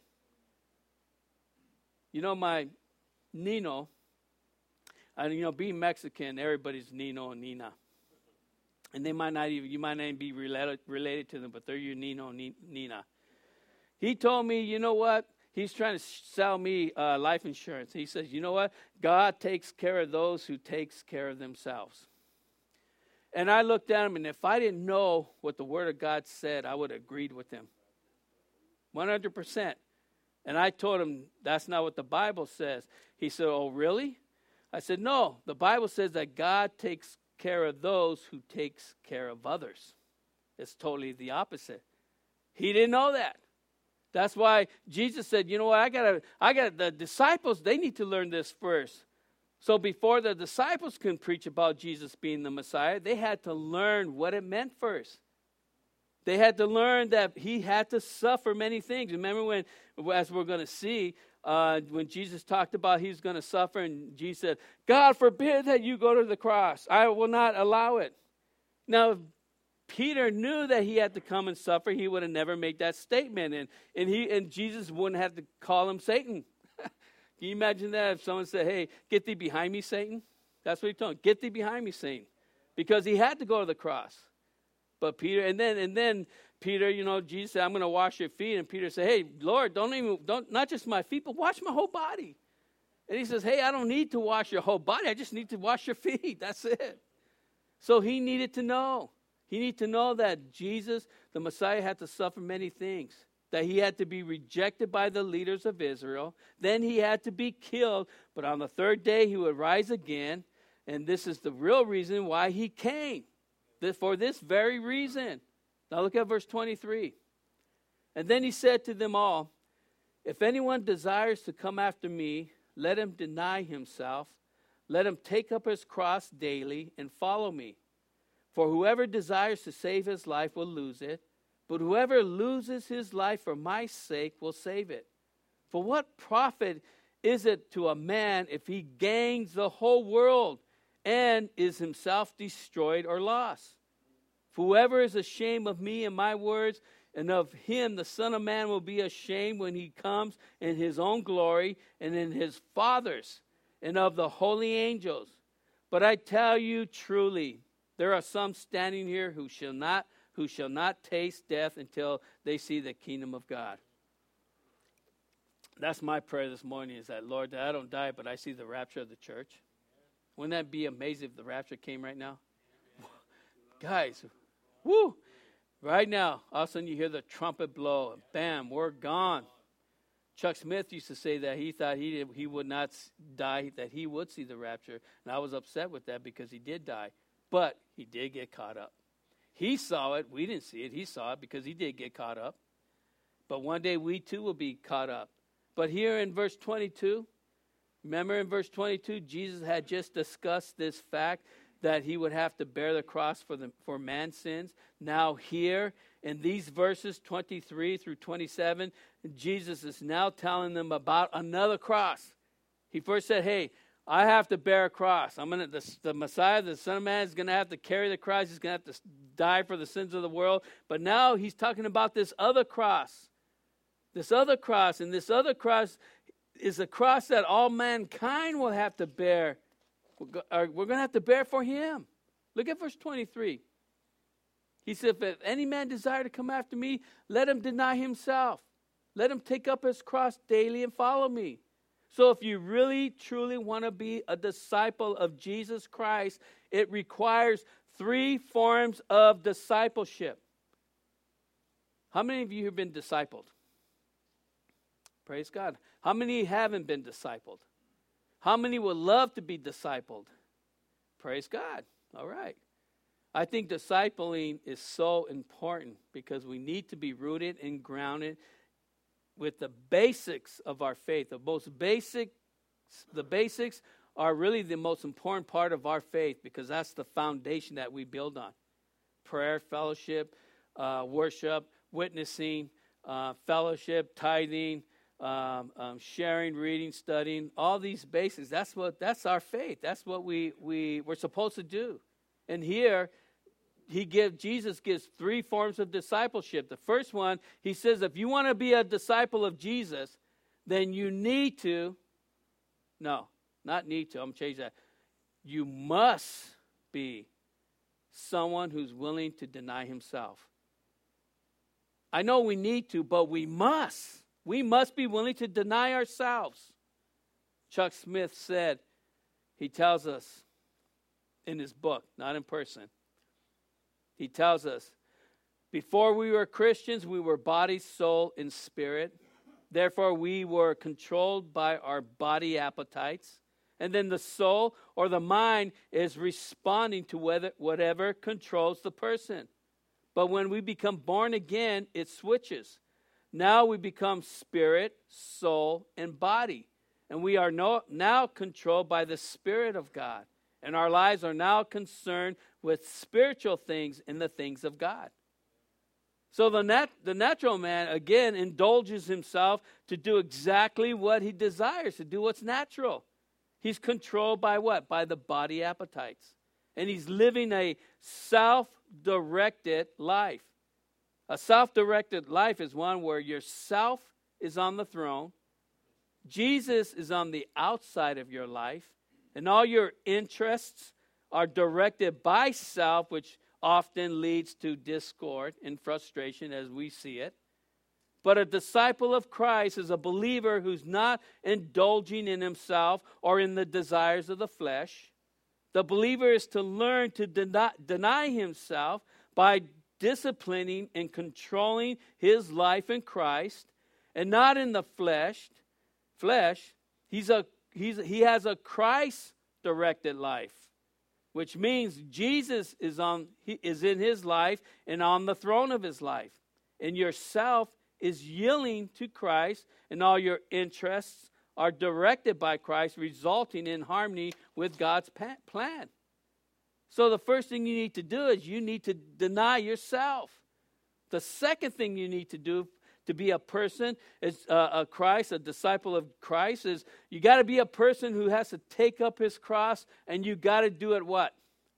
You know, my Nino, and you know, being Mexican, everybody's Nino and Nina. And they might not even, you might not even be related, related to them, but they're your Nino and Nina. He told me, you know what? He's trying to sell me uh, life insurance. He says, you know what? God takes care of those who takes care of themselves. And I looked at him, and if I didn't know what the Word of God said, I would have agreed with him. one hundred percent. And I told him, that's not what the Bible says. He said, oh, really? I said, no. The Bible says that God takes care of those who takes care of others. It's totally the opposite. He didn't know that. That's why Jesus said, you know what, I gotta, I got the disciples, they need to learn this first. So before the disciples can preach about Jesus being the Messiah, they had to learn what it meant first. They had to learn that he had to suffer many things. Remember when, as we're going to see, uh, when Jesus talked about he's going to suffer, and Jesus said, God forbid that you go to the cross. I will not allow it. Now, Peter knew that he had to come and suffer, he would have never made that statement. And, and, he, and Jesus wouldn't have to call him Satan. Can you imagine that if someone said, hey, get thee behind me, Satan? That's what he told him. Get thee behind me, Satan. Because he had to go to the cross. But Peter, and then and then Peter, you know, Jesus said, I'm going to wash your feet. And Peter said, hey, Lord, don't even, don't not just my feet, but wash my whole body. And he says, hey, I don't need to wash your whole body. I just need to wash your feet. That's it. So he needed to know. He needed to know that Jesus, the Messiah, had to suffer many things. That he had to be rejected by the leaders of Israel. Then he had to be killed. But on the third day, he would rise again. And this is the real reason why he came. For this very reason. Now look at verse twenty-three. And then he said to them all, if anyone desires to come after me, let him deny himself. Let him take up his cross daily and follow me. For whoever desires to save his life will lose it. But whoever loses his life for my sake will save it. For what profit is it to a man if he gains the whole world and is himself destroyed or lost? For whoever is ashamed of me and my words, and of him the Son of Man will be ashamed when he comes in his own glory and in his Father's, and of the holy angels. But I tell you truly, there are some standing here who shall not who shall not taste death until they see the kingdom of God. That's my prayer this morning, is that, Lord, that I don't die, but I see the rapture of the church. Wouldn't that be amazing if the rapture came right now? Guys, woo! Right now, all of a sudden you hear the trumpet blow, and bam, we're gone. Chuck Smith used to say that he thought he did, he would not die, that he would see the rapture. And I was upset with that because he did die. But he did get caught up. He saw it. We didn't see it. He saw it because he did get caught up. But one day we too will be caught up. But here in verse twenty-two, remember in verse twenty-two, Jesus had just discussed this fact that he would have to bear the cross for the for man's sins. Now here in these verses twenty-three through twenty-seven, Jesus is now telling them about another cross. He first said, hey, I have to bear a cross. I'm gonna the, the Messiah, the Son of Man, is gonna have to carry the cross. He's gonna have to die for the sins of the world. But now he's talking about this other cross. This other cross, and this other cross is a cross that all mankind will have to bear. We're going to have to bear for him. Look at verse twenty-three. He said, if any man desire to come after me, let him deny himself. Let him take up his cross daily and follow me. So if you really, truly want to be a disciple of Jesus Christ, it requires three forms of discipleship. How many of you have been discipled? Praise God. How many haven't been discipled? How many would love to be discipled? Praise God. All right. I think discipling is so important because we need to be rooted and grounded with the basics of our faith. The most basic, the basics are really the most important part of our faith because that's the foundation that we build on. Prayer, fellowship, uh, worship, witnessing, uh, fellowship, tithing, Um, um, sharing, reading, studying, all these basics. That's what. That's our faith. That's what we we we're supposed to do. And here, he give Jesus gives three forms of discipleship. The first one, he says, if you want to be a disciple of Jesus, then you need to. No, not need to. I'm gonna change that. You must be someone who's willing to deny himself. I know we need to, but we must. We must be willing to deny ourselves. Chuck Smith said, he tells us in his book, not in person, he tells us, before we were Christians, we were body, soul, and spirit. Therefore, we were controlled by our body appetites. And then the soul or the mind is responding to whether, whatever controls the person. But when we become born again, it switches. Now we become spirit, soul, and body. And we are no, now controlled by the Spirit of God. And our lives are now concerned with spiritual things and the things of God. So the, nat, the natural man, again, indulges himself to do exactly what he desires, to do what's natural. He's controlled by what? By the body appetites. and he's living a self-directed life. A self-directed life is one where yourself is on the throne, Jesus is on the outside of your life, and all your interests are directed by self, which often leads to discord and frustration as we see it. But a disciple of Christ is a believer who's not indulging in himself or in the desires of the flesh. The believer is to learn to deny, deny himself by disciplining and controlling his life in Christ and not in the flesh. Flesh. He's a he's he has a Christ-directed life, which means Jesus is on he is in his life and on the throne of his life, and yourself is yielding to Christ, and all your interests are directed by Christ, resulting in harmony with God's plan. So the first thing you need to do is you need to deny yourself. The second thing you need to do to be a person, is uh, a Christ, a disciple of Christ, is you got to be a person who has to take up his cross, and you got to do it what?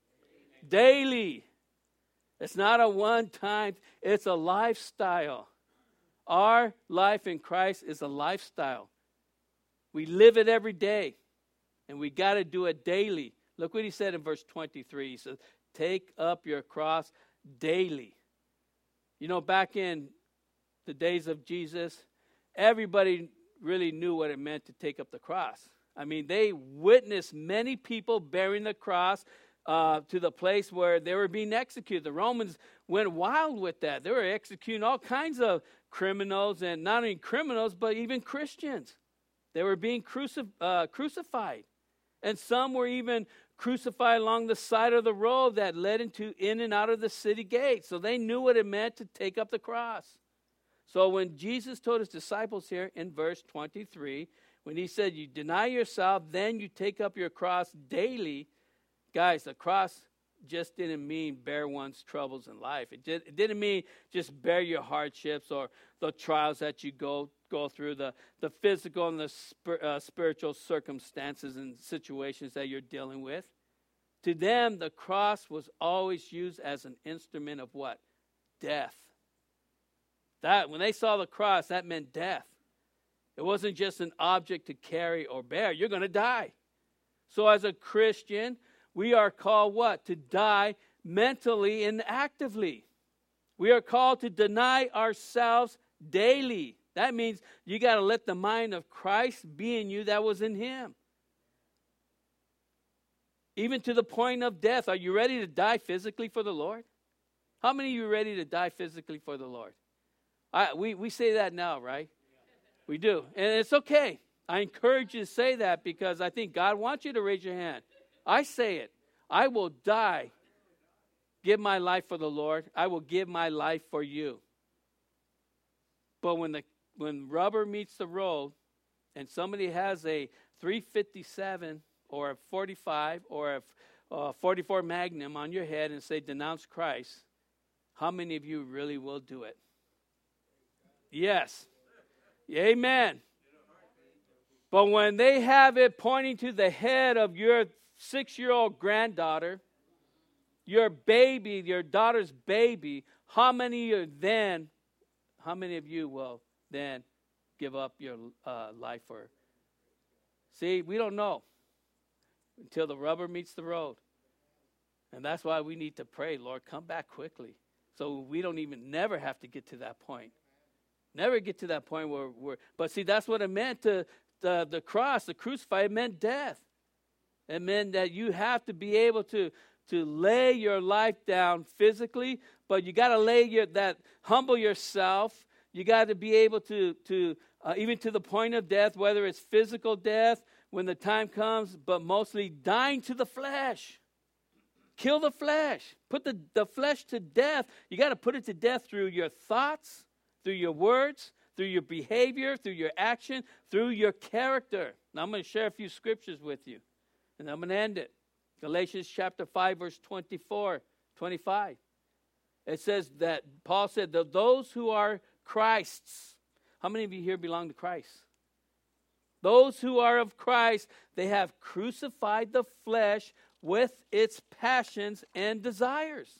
Daily. It's not a one-time, it's a lifestyle. Our life in Christ is a lifestyle. We live it every day, and we got to do it daily. Look what he said in verse twenty-three. He says, take up your cross daily. You know, back in the days of Jesus, everybody really knew what it meant to take up the cross. I mean, they witnessed many people bearing the cross uh, to the place where they were being executed. The Romans went wild with that. They were executing all kinds of criminals, and not only criminals, but even Christians. They were being crucif- uh, crucified. And some were even crucified along the side of the road that led into in and out of the city gate. So they knew what it meant to take up the cross. So when Jesus told his disciples here in verse twenty-three, when he said, you deny yourself, then you take up your cross daily. Guys, the cross just didn't mean bear one's troubles in life. It, did, it didn't mean just bear your hardships or the trials that you go go through, the, the physical and the spir, uh, spiritual circumstances and situations that you're dealing with. To them, the cross was always used as an instrument of what? Death. That when they saw the cross, that meant death. It wasn't just an object to carry or bear. You're going to die. So as a Christian, we are called what? To die mentally and actively. We are called to deny ourselves daily. That means you got to let the mind of Christ be in you that was in him. Even to the point of death. Are you ready to die physically for the Lord? How many of you are ready to die physically for the Lord? I, we, we say that now, right? We do. And it's okay. I encourage you to say that because I think God wants you to raise your hand. I say it. I will die. Give my life for the Lord. I will give my life for you. But when the when rubber meets the road and somebody has a three fifty-seven or a forty-five or a uh, forty-four Magnum on your head and say, denounce Christ, how many of you really will do it? Yes. Amen. But when they have it pointing to the head of your six-year-old granddaughter, your baby, your daughter's baby, how many of then, how many of you will then give up your uh, life for? See, we don't know until the rubber meets the road. And that's why we need to pray, Lord, come back quickly. So we don't even never have to get to that point. Never get to that point where we're, but see, that's what it meant to the, the cross, the crucify, it meant death. It meant that you have to be able to, to lay your life down physically, but you got to lay your, that, humble yourself. You got to be able to, to uh, even to the point of death, whether it's physical death when the time comes, but mostly dying to the flesh. Kill the flesh. Put the, the flesh to death. You got to put it to death through your thoughts, through your words, through your behavior, through your action, through your character. Now I'm going to share a few scriptures with you, and I'm going to end it. Galatians chapter five, verse twenty-four, twenty-five. It says that Paul said that those who are Christ's, how many of you here belong to Christ? Those who are of Christ, they have crucified the flesh with its passions and desires.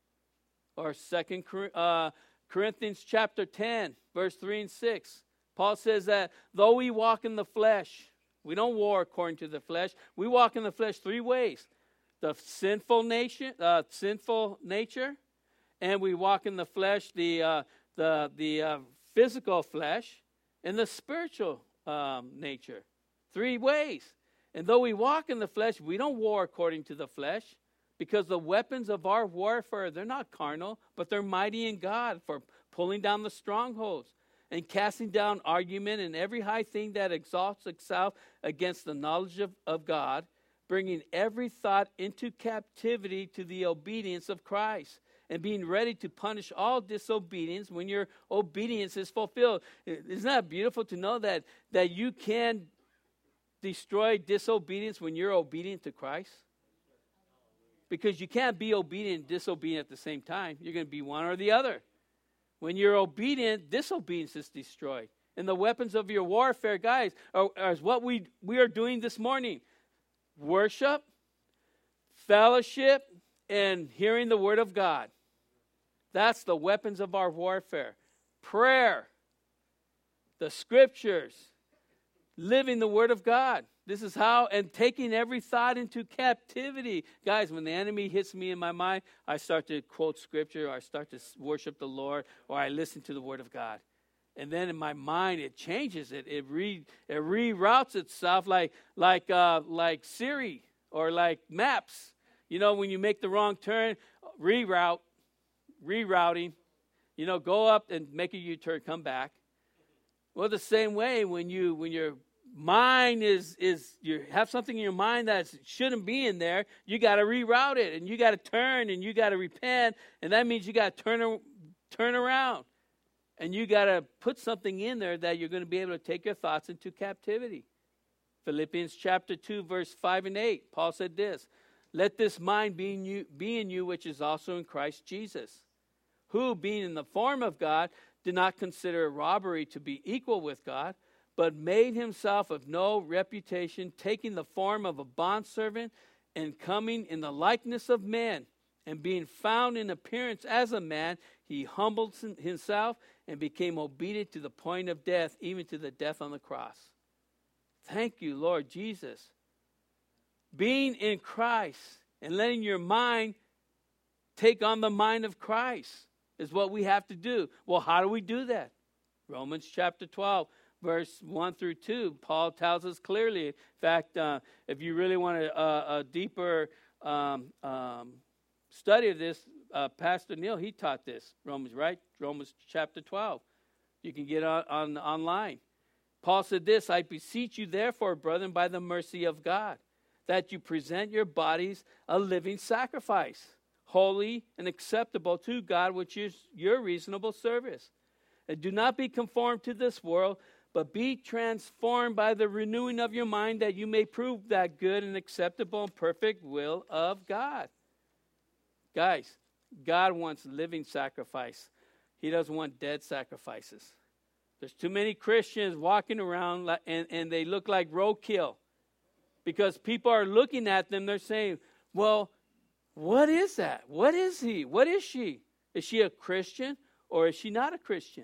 Or Second uh, Corinthians chapter ten, verse three and six. Paul says that though we walk in the flesh, we don't war according to the flesh. We walk in the flesh three ways: the sinful nature, uh, sinful nature, and we walk in the flesh, the uh, the the uh, physical flesh, and the spiritual um, nature. Three ways. And though we walk in the flesh, we don't war according to the flesh, because the weapons of our warfare, they're not carnal, but they're mighty in God for pulling down the strongholds and casting down argument and every high thing that exalts itself against the knowledge of, of God, bringing every thought into captivity to the obedience of Christ, and being ready to punish all disobedience when your obedience is fulfilled. Isn't that beautiful to know that, that you can destroy disobedience when you're obedient to Christ? Because you can't be obedient and disobedient at the same time. You're going to be one or the other. When you're obedient, disobedience is destroyed. And the weapons of your warfare, guys, are, are what we, we are doing this morning. Worship, fellowship, and hearing the word of God. That's the weapons of our warfare. Prayer, the scriptures, living the word of God. This is how, and taking every thought into captivity. Guys, when the enemy hits me in my mind, I start to quote scripture, or I start to worship the Lord, or I listen to the word of God. And then in my mind, it changes it. It re it reroutes itself like like uh, like Siri or like maps. You know, when you make the wrong turn, reroute, rerouting. You know, go up and make a U-turn, come back. Well, the same way when you when your mind is is you have something in your mind that shouldn't be in there, you got to reroute it, and you got to turn, and you got to repent, and that means you got to turn turn around. And you got to put something in there that you're going to be able to take your thoughts into captivity. Philippians chapter two, verse five and eight. Paul said this: "Let this mind be in you, be in you which is also in Christ Jesus, who, being in the form of God, did not consider it robbery to be equal with God, but made himself of no reputation, taking the form of a bondservant and coming in the likeness of men. And being found in appearance as a man, he humbled himself and became obedient to the point of death, even to the death on the cross." Thank you, Lord Jesus. Being in Christ and letting your mind take on the mind of Christ is what we have to do. Well, how do we do that? Romans chapter twelve, verse one through two, Paul tells us clearly. In fact, uh, if you really want a, a, a deeper um, um, study of this, uh, Pastor Neil, he taught this. Romans, right? Romans chapter twelve. You can get on, on online. Paul said this: "I beseech you therefore, brethren, by the mercy of God, that you present your bodies a living sacrifice, holy and acceptable to God, which is your reasonable service. And do not be conformed to this world, but be transformed by the renewing of your mind, that you may prove that good and acceptable and perfect will of God." Guys, God wants living sacrifice. He doesn't want dead sacrifices. There's too many Christians walking around like, and, and they look like roadkill. Because people are looking at them, they're saying, well, what is that? What is he? What is she? Is she a Christian or is she not a Christian?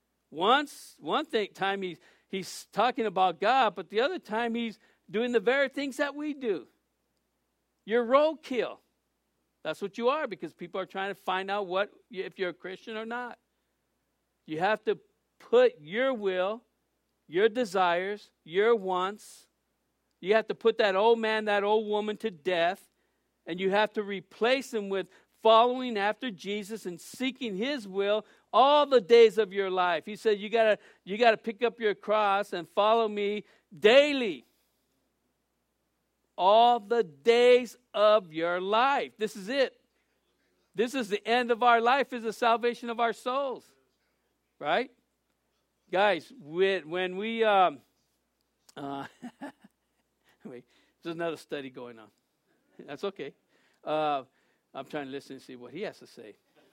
Once, one thing, time he's, he's talking about God, but the other time he's doing the very things that we do. You're roadkill. That's what you are, because people are trying to find out what if you're a Christian or not. You have to put your will, your desires, your wants. You have to put that old man, that old woman to death, and you have to replace them with following after Jesus and seeking his will all the days of your life. He said you gotta you gotta pick up your cross and follow me daily. All the days of your life. This is it. This is the end of our life, is the salvation of our souls. Right? Guys, when we, um, uh, wait, there's another study going on. That's okay. Uh, I'm trying to listen and see what he has to say.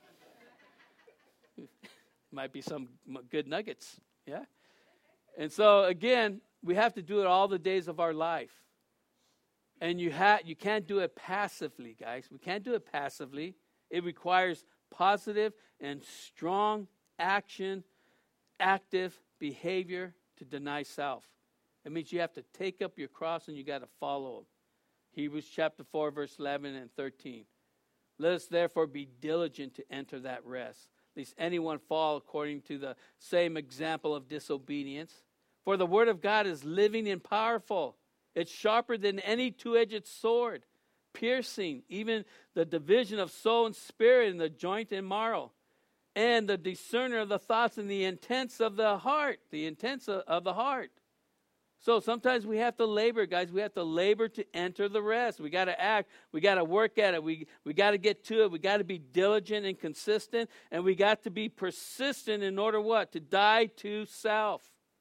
Might be some good nuggets. Yeah? And so, again, we have to do it all the days of our life. And you ha- you can't do it passively, guys. We can't do it passively. It requires positive and strong action, active behavior to deny self. It means you have to take up your cross and you got to follow him. Hebrews chapter four, verse eleven and thirteen. Let us therefore be diligent to enter that rest, lest anyone fall according to the same example of disobedience. For the word of God is living and powerful. It's sharper than any two-edged sword, piercing even the division of soul and spirit and the joint and marrow, and the discerner of the thoughts and the intents of the heart, the intents of, of the heart. So sometimes we have to labor, guys. We have to labor to enter the rest. We got to act. We got to work at it. We we got to get to it. We got to be diligent and consistent, and we got to be persistent in order what? To die to self.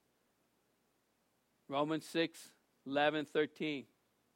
Romans six, eleven, thirteen.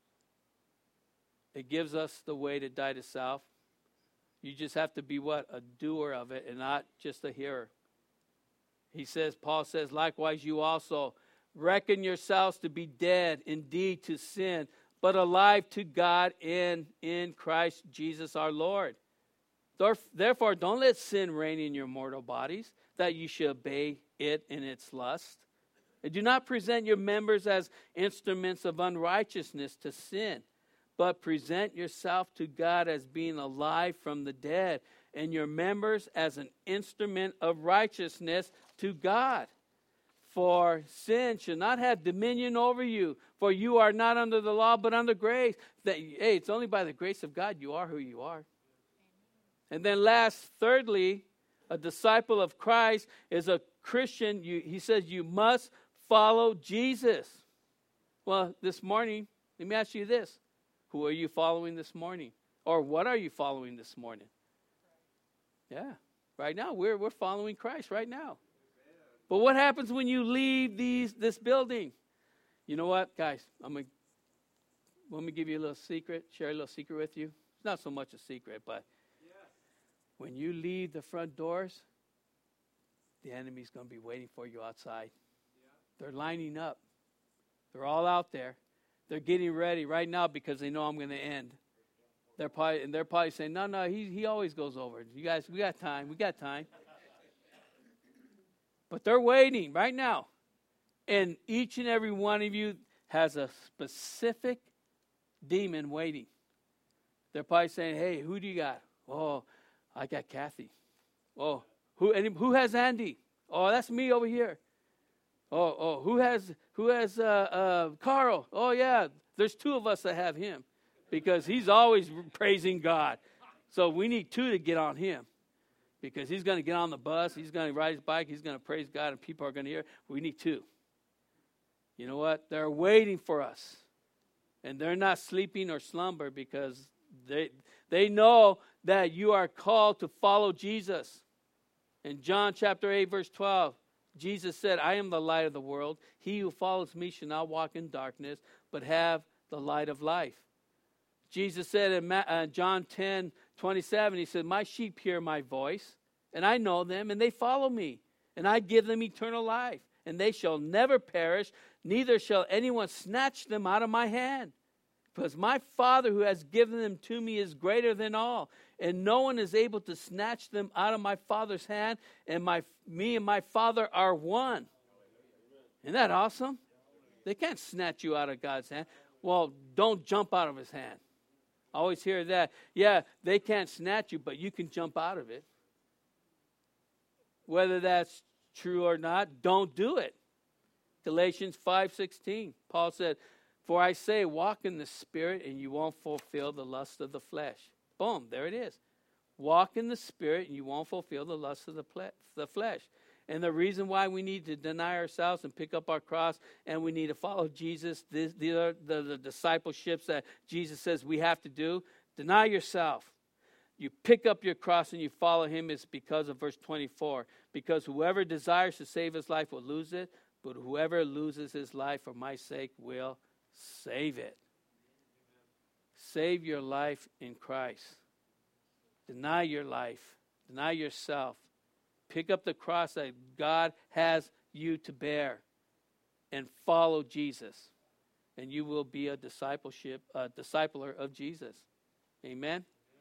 It gives us the way to die to self. You just have to be what? A doer of it and not just a hearer. He says, Paul says, likewise you also reckon yourselves to be dead indeed to sin, but alive to God in, in Christ Jesus our Lord. Therefore, don't let sin reign in your mortal bodies, that you should obey it in its lust. And do not present your members as instruments of unrighteousness to sin, but present yourself to God as being alive from the dead, and your members as an instrument of righteousness to God. For sin shall not have dominion over you, for you are not under the law, but under grace. That, hey, it's only by the grace of God you are who you are. And then last, thirdly, a disciple of Christ is a Christian. You, he says you must follow Jesus. Well, this morning, let me ask you this. Who are you following this morning? Or what are you following this morning? Yeah, right now, we're, we're following Christ right now. But what happens when you leave these this building? You know what, guys? I'm gonna let me give you a little secret. Share a little secret with you. It's not so much a secret, but yes. When you leave the front doors, the enemy's going to be waiting for you outside. Yeah. They're lining up. They're all out there. They're getting ready right now because they know I'm going to end. They're probably and they're probably saying, "No, no, he he always goes over. You guys, we got time. We got time." But they're waiting right now. And each and every one of you has a specific demon waiting. They're probably saying, hey, who do you got? Oh, I got Kathy. Oh, who any, who has Andy? Oh, that's me over here. Oh, oh, who has who has uh, uh, Carl? Oh, yeah, there's two of us that have him because he's always praising God. So we need two to get on him. Because he's going to get on the bus, he's going to ride his bike, he's going to praise God, and people are going to hear. We need two. You know what? They're waiting for us. And they're not sleeping or slumber because they they know that you are called to follow Jesus. In John chapter eight, verse twelve, Jesus said, I am the light of the world. He who follows me shall not walk in darkness, but have the light of life. Jesus said in uh, John ten, twenty-seven, he said, my sheep hear my voice, and I know them, and they follow me. And I give them eternal life, and they shall never perish, neither shall anyone snatch them out of my hand. Because my Father who has given them to me is greater than all, and no one is able to snatch them out of my Father's hand, and my me and my Father are one. Isn't that awesome? They can't snatch you out of God's hand. Well, don't jump out of his hand. I always hear that. Yeah, they can't snatch you, but you can jump out of it. Whether that's true or not, don't do it. Galatians five sixteen, Paul said, for I say, walk in the Spirit, and you won't fulfill the lust of the flesh. Boom, there it is. Walk in the Spirit, and you won't fulfill the lust of the, ple- the flesh. And the reason why we need to deny ourselves and pick up our cross and we need to follow Jesus, this, these are the, the discipleships that Jesus says we have to do. Deny yourself. You pick up your cross and you follow him is because of verse twenty-four. Because whoever desires to save his life will lose it, but whoever loses his life for my sake will save it. Save your life in Christ. Deny your life. Deny yourself. Pick up the cross that God has you to bear and follow Jesus. and you will be a discipleship, a discipler of Jesus. Amen.